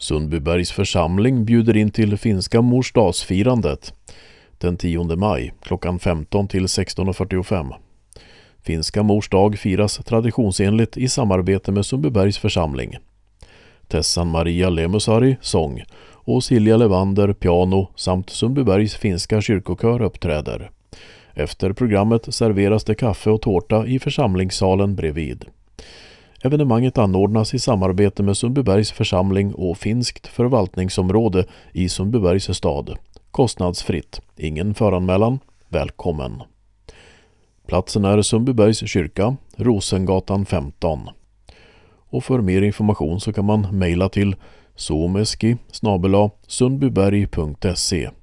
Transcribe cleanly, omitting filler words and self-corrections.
Sundbybergs församling bjuder in till finska morsdagsfirandet den 10 maj klockan 15 till 16.45. Finska mors dag firas traditionsenligt i samarbete med Sundbybergs församling. Tessan Maria Lemusari, sång, och Silja Levander, piano, samt Sundbybergs finska kyrkokör uppträder. Efter programmet serveras det kaffe och tårta i församlingssalen bredvid. Evenemanget anordnas i samarbete med Sundbybergs församling och finskt förvaltningsområde i Sundbybergs stad. Kostnadsfritt, ingen föranmälan, välkommen. Platsen är Sundbybergs kyrka, Rosengatan 15. Och för mer information så kan man mejla till someski@sundbyberg.se.